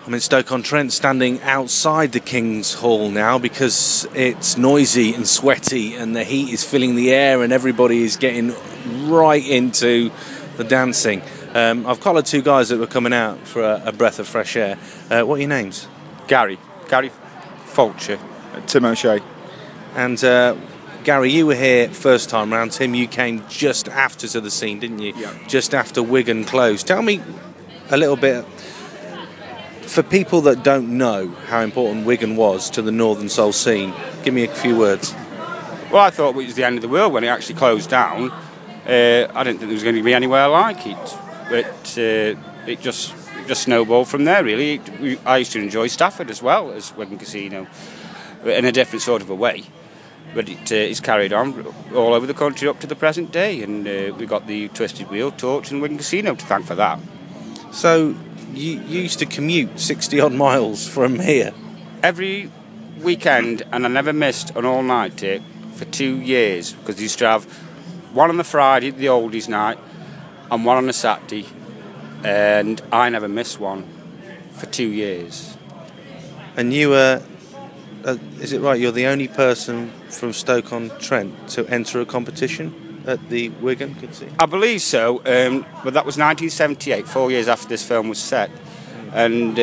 I'm in Stoke-on-Trent, standing outside the King's Hall now because it's noisy and sweaty and the heat is filling the air and everybody is getting right into the dancing. I've collared two guys that were coming out for a breath of fresh air. What are your names? Gary Fulcher. Tim O'Shea. And Gary, you were here first time round. Tim, you came just after to the scene, didn't you? Yeah. Just after Wigan closed. Tell me a little bit, for people that don't know how important Wigan was to the Northern Soul scene, give me a few words. Well, I thought it was the end of the world when it actually closed down. I didn't think there was going to be anywhere like it. But it just snowballed from there, really. I used to enjoy Stafford as well as Wigan Casino, in a different sort of a way. But it's carried on all over the country up to the present day, and we got the Twisted Wheel, Torch and Wigan Casino to thank for that. So you used to commute 60-odd miles from here? Every weekend, and I never missed an all-nighter for 2 years, because they used to have one on the Friday, the oldies night, and one on a Saturday, and I never missed one for 2 years. And you were, is it right, you're the only person from Stoke-on-Trent to enter a competition at the Wigan Casino? I believe so, but that was 1978, 4 years after this film was set, and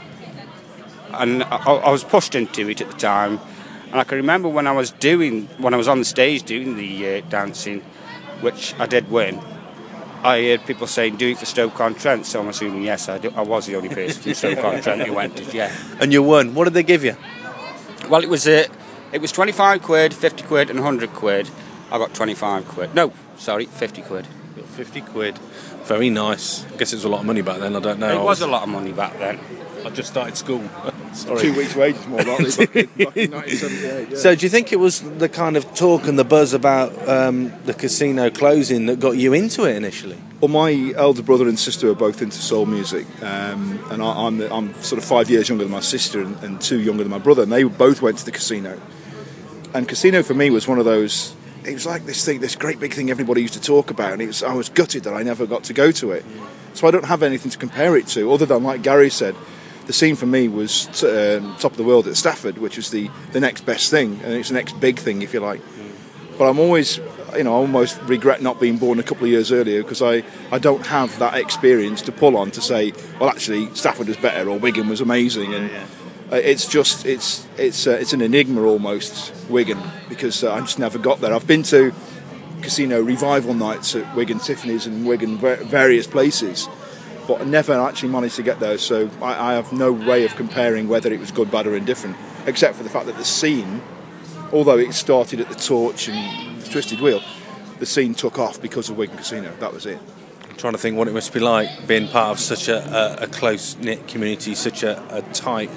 I was pushed into it at the time, and I can remember when I was on the stage doing the dancing, which I did win. I heard people saying, do it for Stoke-on-Trent, so I'm assuming, yes, I was the only person from Stoke-on-Trent who entered, yeah. And you won. What did they give you? Well, it was 25 quid, 50 quid and 100 quid. I got 25 quid. No, sorry, 50 quid. 50 quid. Very nice. I guess it was a lot of money back then, I don't know. It was a lot of money back then. I just started school. Sorry. 2 weeks' wages more likely back in 1978. Yeah. So do you think it was the kind of talk and the buzz about the casino closing that got you into it initially? Well, my elder brother and sister are both into soul music, and I'm sort of 5 years younger than my sister and 2 younger than my brother, and they both went to the casino. And casino for me was one of those. It was like this great big thing everybody used to talk about, and I was gutted that I never got to go to it. So I don't have anything to compare it to, other than, like Gary said, the scene for me was Top of the World at Stafford, which was the next best thing, and it's the next big thing, if you like. But I'm always, I almost regret not being born a couple of years earlier, because I don't have that experience to pull on to say, well, actually, Stafford was better, or Wigan was amazing, and it's an enigma almost, Wigan, because I just never got there. I've been to casino revival nights at Wigan Tiffany's and Wigan various places, but I never actually managed to get there, so I have no way of comparing whether it was good, bad or indifferent, except for the fact that the scene, although it started at the Torch and the Twisted Wheel, the scene took off because of Wigan Casino. That was it. I'm trying to think what it must be like being part of such a close-knit community, such a tight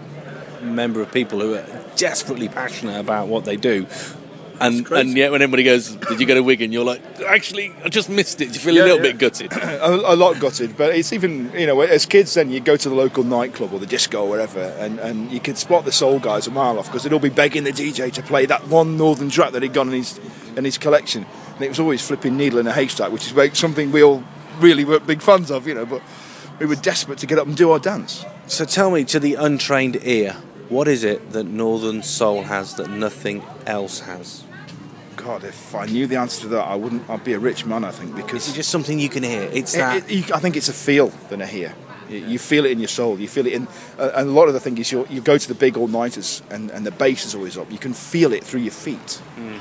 member of people who are desperately passionate about what they do. And yet when everybody goes, did you go to Wigan? You're like, actually, I just missed it. Do you feel a little bit gutted? a lot gutted, but it's even, as kids then you go to the local nightclub or the disco or wherever, and you can spot the soul guys a mile off, because they'd all be begging the DJ to play that one northern track that he'd got in his collection. And it was always flipping Needle in a Haystack, which is something we all really were big fans of, but we were desperate to get up and do our dance. So tell me, to the untrained ear, what is it that Northern Soul has that nothing else has? God, if I knew the answer to that, I'd be a rich man, I think, because it's just something you can hear. It's that. I think it's a feel than a hear. You feel it in your soul. You feel it in, and a lot of the thing is you go to the big all-nighters and the bass is always up. You can feel it through your feet.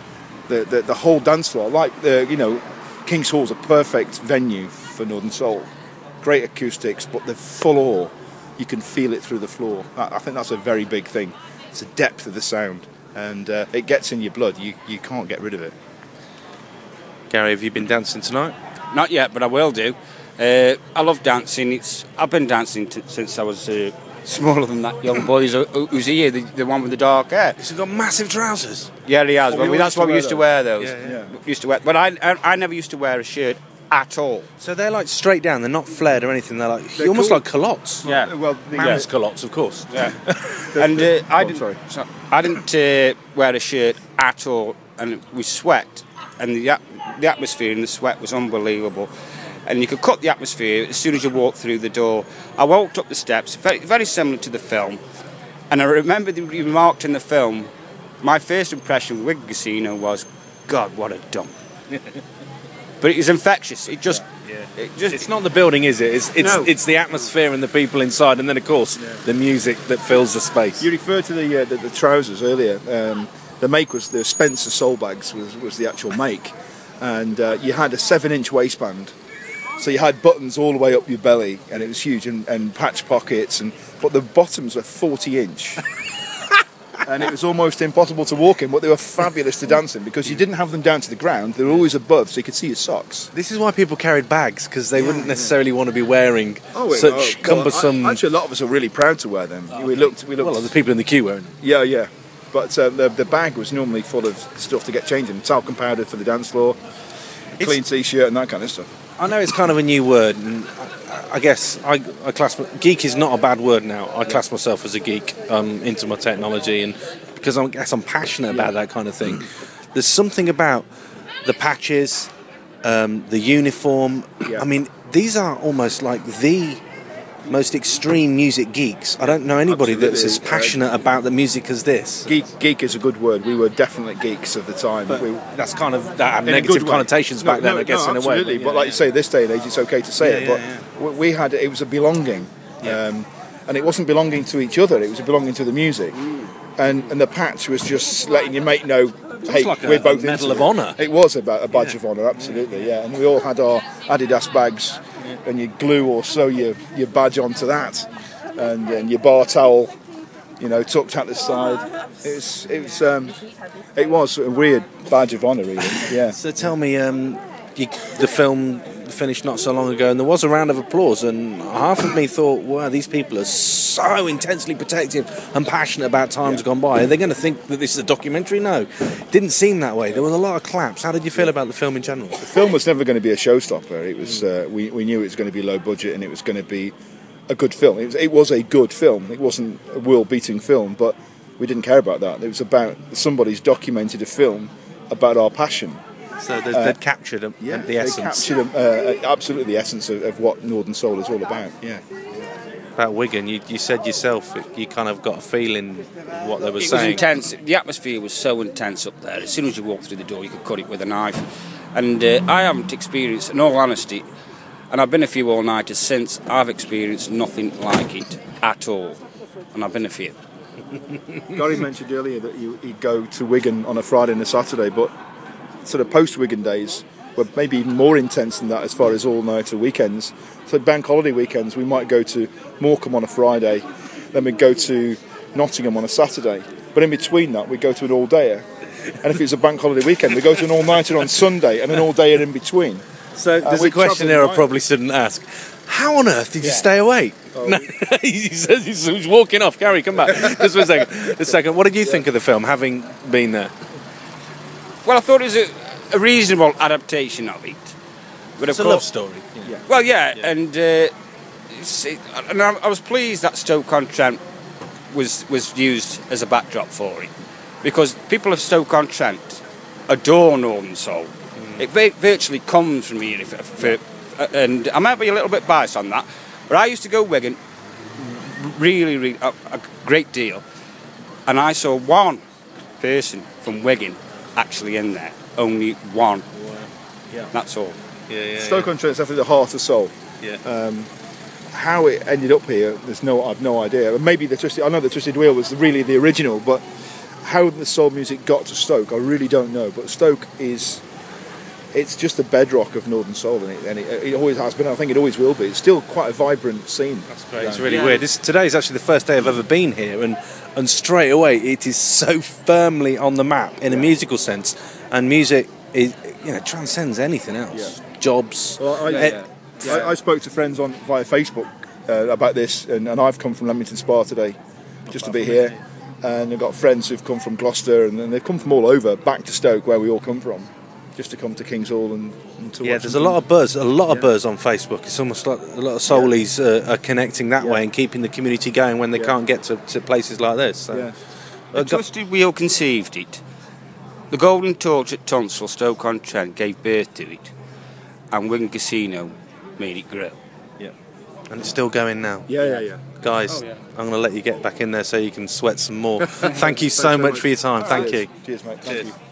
The whole dance floor, like King's Hall's a perfect venue for Northern Soul. Great acoustics, but the full awe, you can feel it through the floor. I think that's a very big thing. It's the depth of the sound. And it gets in your blood. You can't get rid of it. Gary, have you been dancing tonight? Not yet, but I will do. I love dancing. I've been dancing since I was smaller than that young boy who's here, the one with the dark hair. He's got massive trousers. Yeah, he has. Well, that's what we used to wear those. Yeah. Used to wear, but I never used to wear a shirt at all. So they're like straight down. They're not flared or anything. They're almost cool. Like culottes. Yeah. Well, man's culottes, of course. Yeah. And I didn't wear a shirt at all, and we sweat, and the atmosphere and the sweat was unbelievable. and you could cut the atmosphere as soon as you walked through the door. I walked up the steps, very, very similar to the film, and I remember you remarked in the film, my first impression of Wigan Casino was, God, what a dump. But it was infectious. It's not the building, is it? It's the atmosphere and the people inside, and then of course the music that fills the space. You referred to the trousers earlier. The make was the Spencer Soul Bags was the actual make, and you had a 7-inch waistband, so you had buttons all the way up your belly, and it was huge, and patch pockets, but the bottoms were 40-inch. And it was almost impossible to walk in, but they were fabulous to dance in because you didn't have them down to the ground. They were always above, so you could see your socks. This is why people carried bags, because they wouldn't necessarily want to be wearing such cumbersome... Actually, a lot of us are really proud to wear them. We looked. Well, the people in the queue wearing them. Yeah. But the bag was normally full of stuff to get changed in. Talcum powder for the dance floor, clean T-shirt and that kind of stuff. I know it's kind of a new word, and I guess I class... Geek is not a bad word now. I class myself as a geek, into my technology, and because I guess I'm passionate about that kind of thing. There's something about the patches, the uniform. I mean, these are almost like the most extreme music geeks. I don't know anybody that's as passionate about the music as this. Geek is a good word. We were definite geeks of the time. But that's kind of that had negative connotations back then, I guess, in a way. Absolutely. But like you say, this day and age, it's okay to say it. But we had it was a belonging, and it wasn't belonging to each other. It was belonging to the music, and the patch was just letting your mate know. Hey, like we're both a medal of honour. It was about a badge of honour, absolutely, yeah. And we all had our Adidas bags, and you glue or sew your badge onto that, and then your bar towel, tucked at the side. It was a weird badge of honour, really. Yeah. So tell me, the film finished not so long ago, and there was a round of applause, and half of me thought, wow, these people are so intensely protective and passionate about times gone by. Are they going to think that this is a documentary? No, didn't seem that way. There was a lot of claps. How did you feel about the film in general? The film was never going to be a showstopper. It was we knew it was going to be low budget, and it was going to be a good film. It was a good film. It wasn't a world-beating film, but we didn't care about that. It was about somebody's documented a film about our passion. So they'd captured the essence. They captured absolutely the essence of what Northern Soul is all about. Yeah. About Wigan, you said yourself, you kind of got a feeling what they were saying. It was intense. The atmosphere was so intense up there. As soon as you walked through the door, you could cut it with a knife. And I haven't experienced, in all honesty, and I've been a few all-nighters since, I've experienced nothing like it at all. And I've been a few. Gary mentioned earlier that he'd go to Wigan on a Friday and a Saturday, but sort of post-Wigan days were maybe even more intense than that as far as all-nighter weekends. So bank holiday weekends, we might go to Morecambe on a Friday, then we'd go to Nottingham on a Saturday. But in between that, we'd go to an all-dayer. And if it was a bank holiday weekend, we'd go to an all-nighter on Sunday and an all-dayer in between. So there's a question there I probably shouldn't ask. How on earth did you stay awake? Oh. No, he says he's walking off. Gary, come back. Just for a second. What did you think of the film, having been there? Well, I thought it was a reasonable adaptation of it. But it's a love story. Yeah. Well, and I was pleased that Stoke-on-Trent was used as a backdrop for it, because people of Stoke-on-Trent adore Northern Soul. It virtually comes from here, and I might be a little bit biased on that, but I used to go Wigan really a great deal, and I saw one person from Wigan actually in there, only one. Yeah. That's all. Stoke-on-Trent's definitely the heart of Soul. Yeah. How it ended up here, I've no idea. Maybe I know the Twisted Wheel was really the original, but how the soul music got to Stoke, I really don't know. But Stoke it's just the bedrock of Northern Soul, and it always has been. I think it always will be. It's still quite a vibrant scene. That's great. It's really weird. Today is actually the first day I've ever been here, and straight away it is so firmly on the map in a musical sense, and music transcends anything else. Yeah. Jobs. Well, I spoke to friends via Facebook about this, and I've come from Leamington Spa today just to be here, and I've got friends who've come from Gloucester, and they've come from all over back to Stoke, where we all come from, just to come to King's Hall and to watch. There's a lot of buzz on Facebook. It's almost like a lot of soulies are connecting that way and keeping the community going when they can't get to places like this. So. The Twisted Wheel conceived it. The Golden Torch at Tunstall, Stoke-on-Trent, gave birth to it, and Wigan Casino made it grow. Yeah. And it's still going now. Yeah. Guys, Oh, yeah. I'm going to let you get back in there so you can sweat some more. Thank you so much for your time. Thank you. Cheers, mate. Thank you.